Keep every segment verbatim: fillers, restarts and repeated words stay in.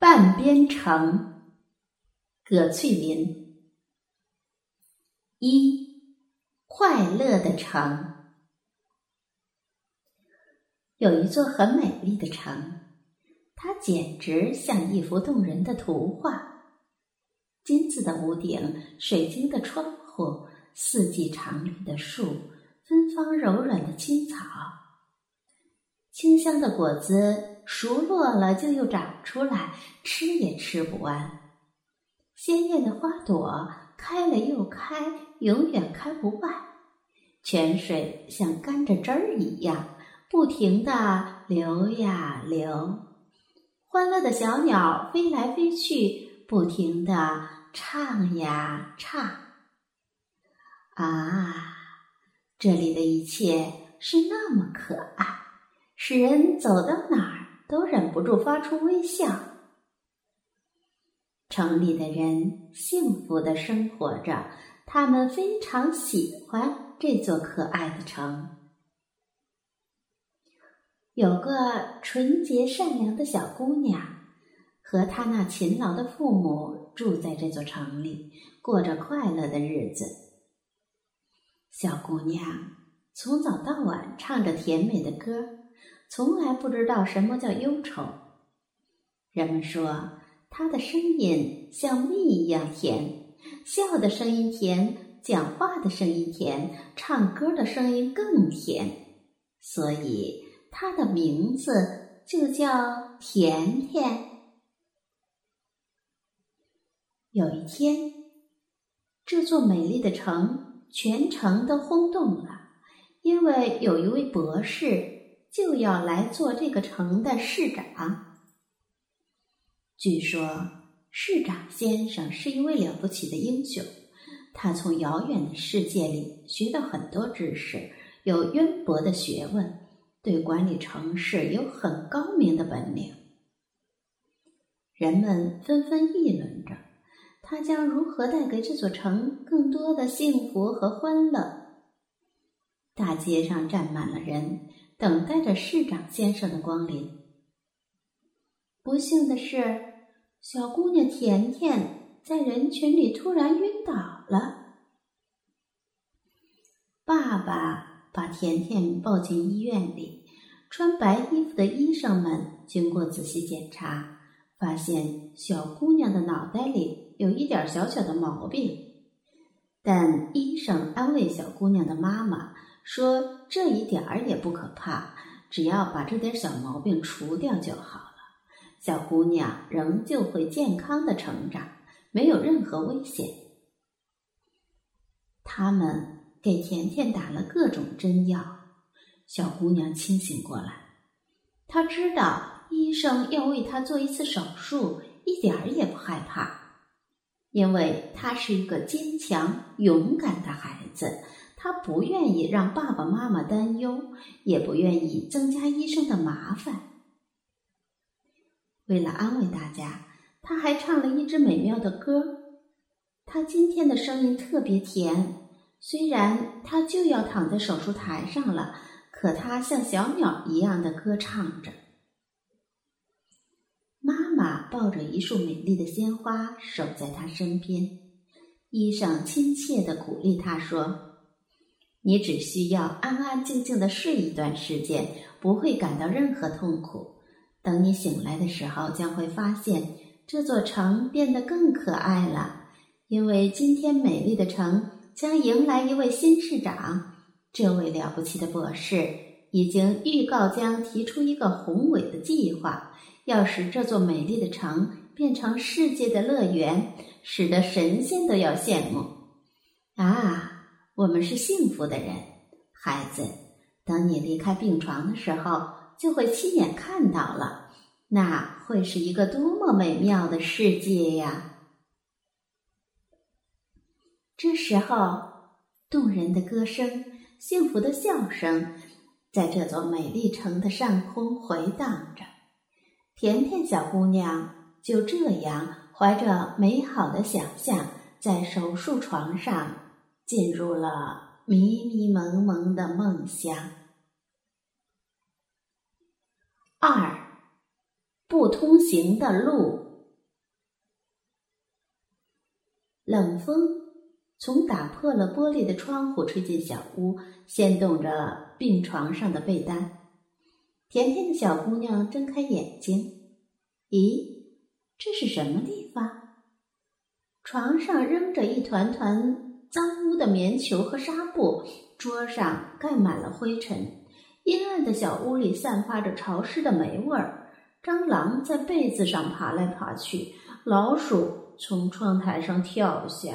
半边城，葛翠琳。一，快乐的城。有一座很美丽的城，它简直像一幅动人的图画。金子的屋顶，水晶的窗户，四季常绿的树，芬芳柔软的青草，清香的果子熟落了就又长出来，吃也吃不完。鲜艳的花朵开了又开，永远开不完。泉水像甘蔗汁儿一样，不停地流呀流。欢乐的小鸟飞来飞去，不停地唱呀唱。啊，这里的一切是那么可爱，使人走到哪儿都忍不住发出微笑。城里的人幸福地生活着，他们非常喜欢这座可爱的城。有个纯洁善良的小姑娘，和她那勤劳的父母住在这座城里，过着快乐的日子。小姑娘从早到晚唱着甜美的歌，从来不知道什么叫忧愁。人们说她的声音像蜜一样甜，笑的声音甜，讲话的声音甜，唱歌的声音更甜，所以她的名字就叫甜甜。有一天，这座美丽的城全城都轰动了，因为有一位博士就要来做这个城的市长。据说市长先生是一位了不起的英雄，他从遥远的世界里学到很多知识，有渊博的学问，对管理城市有很高明的本领。人们纷纷议论着他将如何带给这座城更多的幸福和欢乐。大街上站满了人，等待着市长先生的光临。不幸的是，小姑娘甜甜在人群里突然晕倒了。爸爸把甜甜抱进医院里，穿白衣服的医生们经过仔细检查，发现小姑娘的脑袋里有一点小小的毛病。但医生安慰小姑娘的妈妈说，这一点儿也不可怕，只要把这点小毛病除掉就好了，小姑娘仍旧会健康的成长，没有任何危险。他们给甜甜打了各种针药，小姑娘清醒过来，她知道医生要为她做一次手术，一点儿也不害怕，因为她是一个坚强勇敢的孩子，她不愿意让爸爸妈妈担忧，也不愿意增加医生的麻烦。为了安慰大家，她还唱了一支美妙的歌。她今天的声音特别甜，虽然她就要躺在手术台上了，可她像小鸟一样的歌唱着。妈妈抱着一束美丽的鲜花守在她身边，医生亲切地鼓励她说，你只需要安安静静地睡一段时间，不会感到任何痛苦。等你醒来的时候，将会发现这座城变得更可爱了，因为今天美丽的城将迎来一位新市长。这位了不起的博士已经预告将提出一个宏伟的计划，要使这座美丽的城变成世界的乐园，使得神仙都要羡慕。啊，我们是幸福的人，孩子，等你离开病床的时候，就会亲眼看到了，那会是一个多么美妙的世界呀！这时候，动人的歌声，幸福的笑声，在这座美丽城的上空回荡着。甜甜小姑娘就这样怀着美好的想象，在手术床上进入了迷迷蒙蒙的梦乡。二，不通行的路。 冷风从打破了玻璃的窗户吹进小屋，掀动着病床上的被单。甜甜的小姑娘睁开眼睛，咦，这是什么地方？床上扔着一团团脏污的棉球和纱布，桌上盖满了灰尘，阴暗的小屋里散发着潮湿的霉味儿，蟑螂在被子上爬来爬去，老鼠从窗台上跳下。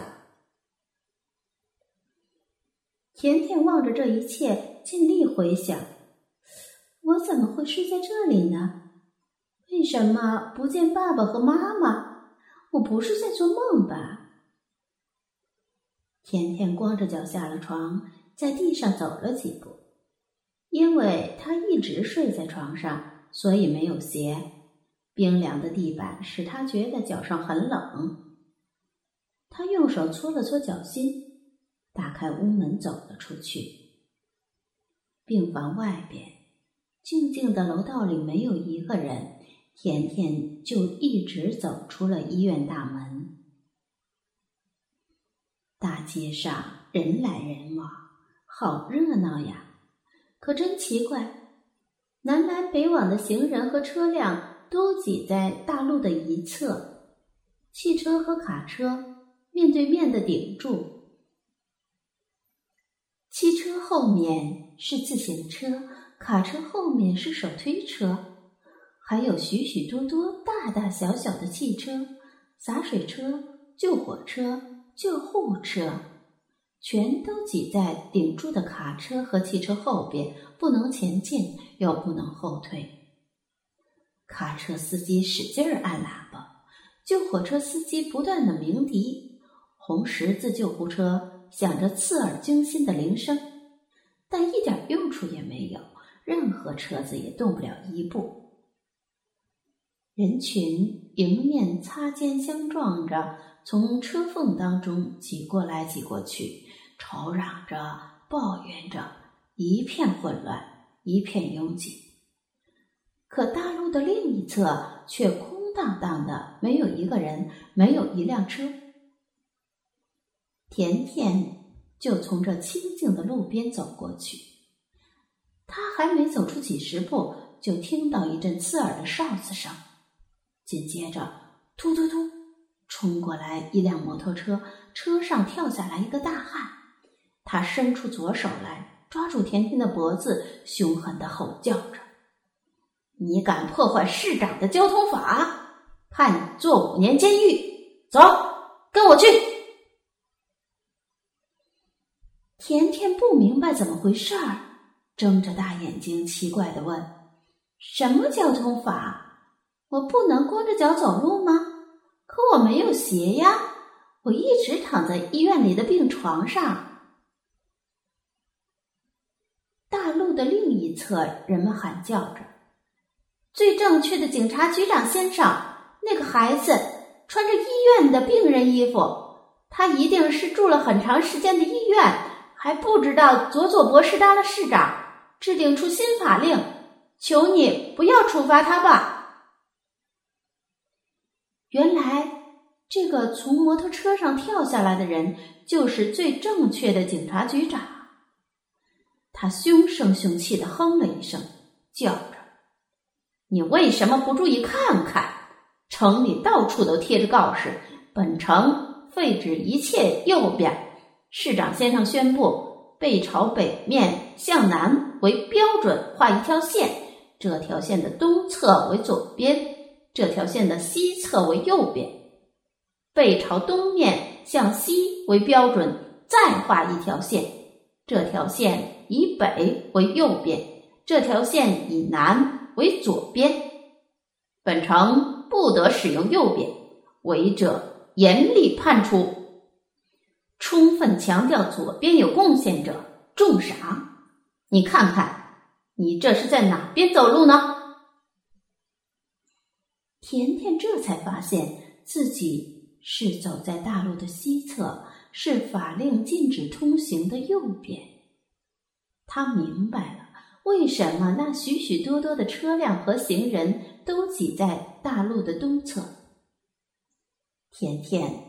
甜甜望着这一切，尽力回想，我怎么会睡在这里呢？为什么不见爸爸和妈妈？我不是在做梦吧？甜甜光着脚下了床，在地上走了几步。因为她一直睡在床上，所以没有鞋。冰凉的地板使她觉得脚上很冷。她用手搓了搓脚心，打开屋门走了出去。病房外边，静静的楼道里没有一个人，甜甜就一直走出了医院大门。大街上人来人往，好热闹呀！可真奇怪，南来北往的行人和车辆都挤在大路的一侧，汽车和卡车面对面的顶住。汽车后面是自行车，卡车后面是手推车，还有许许多多大大小小的汽车、洒水车、救火车、救护车，全都挤在顶住的卡车和汽车后边，不能前进，又不能后退。卡车司机使劲儿按喇叭，救火车司机不断的鸣笛，红十字救护车响着刺耳惊心的铃声，但一点用处也没有，任何车子也动不了一步。人群迎面擦肩相撞着，从车缝当中挤过来挤过去，吵嚷着抱怨着，一片混乱，一片拥挤。可大路的另一侧却空荡荡的，没有一个人，没有一辆车。甜甜就从这清静的路边走过去，她还没走出几十步，就听到一阵刺耳的哨子声，紧接着突突突冲过来一辆摩托车，车上跳下来一个大汉，他伸出左手来抓住甜甜的脖子，凶狠地吼叫着，你敢破坏市长的交通法，判你坐五年监狱，走，跟我去。甜甜不明白怎么回事儿，睁着大眼睛奇怪地问，什么交通法？我不能光着脚走路吗？可我没有鞋呀，我一直躺在医院里的病床上。大路的另一侧，人们喊叫着，最正确的警察局长先生，那个孩子穿着医院的病人衣服，他一定是住了很长时间的医院，还不知道佐佐博士当了市长，制定出新法令，求你不要处罚他吧。原来这个从摩托车上跳下来的人就是最正确的警察局长。他凶声凶气地哼了一声，叫着，你为什么不注意看看？城里到处都贴着告示，本城废止一切右边。市长先生宣布，背朝北面向南为标准画一条线，这条线的东侧为左边，这条线的西侧为右边。背朝东面向西为标准，再画一条线，这条线以北为右边，这条线以南为左边。本城不得使用右边，违者严厉判处。充分强调左边有贡献者重赏。你看看，你这是在哪边走路呢？甜甜这才发现自己是走在大路的西侧，是法令禁止通行的右边。他明白了为什么那许许多多的车辆和行人都挤在大路的东侧。甜甜不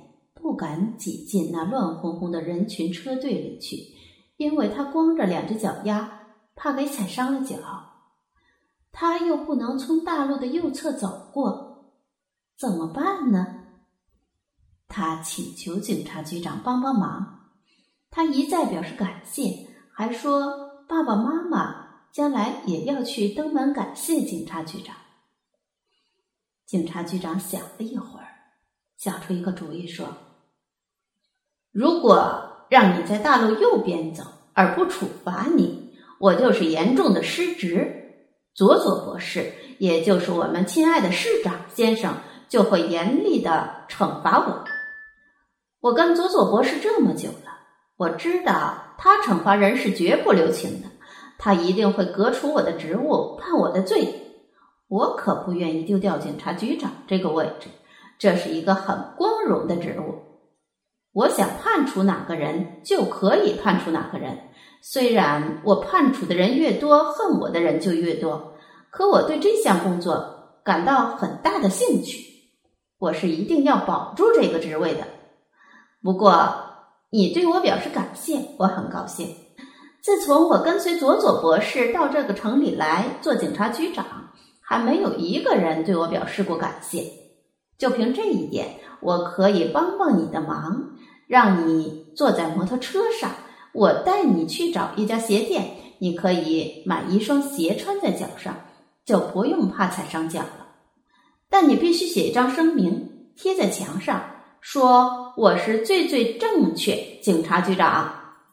不敢挤进那乱哄哄的人群车队里去，因为他光着两只脚丫，怕给踩伤了脚。他又不能从大路的右侧走过，怎么办呢？他请求警察局长帮帮忙，他一再表示感谢，还说爸爸妈妈将来也要去登门感谢警察局长。警察局长想了一会儿，想出一个主意说，如果让你在大路右边走而不处罚你，我就是严重的失职。佐佐博士，也就是我们亲爱的市长先生，就会严厉地惩罚我。我跟佐佐博士这么久了，我知道他惩罚人是绝不留情的，他一定会革除我的职务，判我的罪。我可不愿意丢掉警察局长这个位置，这是一个很光荣的职务。我想判处哪个人就可以判处哪个人，虽然我判处的人越多，恨我的人就越多，可我对这项工作感到很大的兴趣，我是一定要保住这个职位的。不过你对我表示感谢，我很高兴。自从我跟随佐佐博士到这个城里来做警察局长，还没有一个人对我表示过感谢。就凭这一点，我可以帮帮你的忙，让你坐在摩托车上，我带你去找一家鞋店，你可以买一双鞋穿在脚上，就不用怕踩伤脚了。但你必须写一张声明，贴在墙上，说我是最最正确警察局长。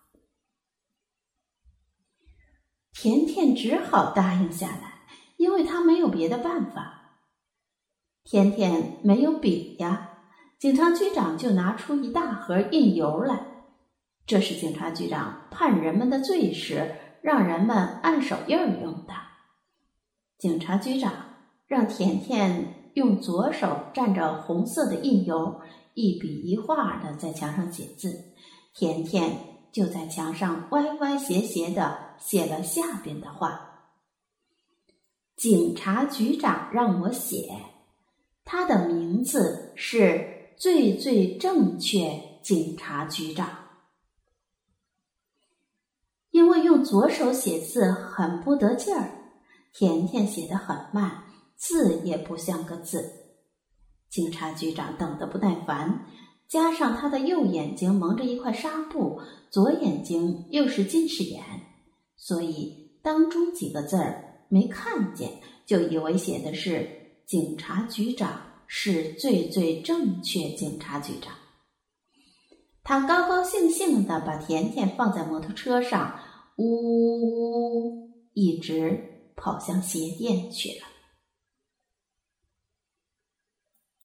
甜甜只好答应下来，因为他没有别的办法。甜甜没有笔呀，警察局长就拿出一大盒印油来，这是警察局长判人们的罪时让人们按手印用的。警察局长让甜甜用左手蘸着红色的印油，一笔一画的在墙上写字，甜甜就在墙上歪歪斜斜的写了下边的话：警察局长让我写，他的名字是最最正确警察局长。因为用左手写字很不得劲儿，甜甜写得很慢，字也不像个字。警察局长等得不耐烦，加上他的右眼睛蒙着一块纱布，左眼睛又是近视眼，所以当中几个字儿没看见，就以为写的是警察局长是最最正确警察局长。他高高兴兴地把甜甜放在摩托车上，呜呜呜，一直跑向鞋店去了。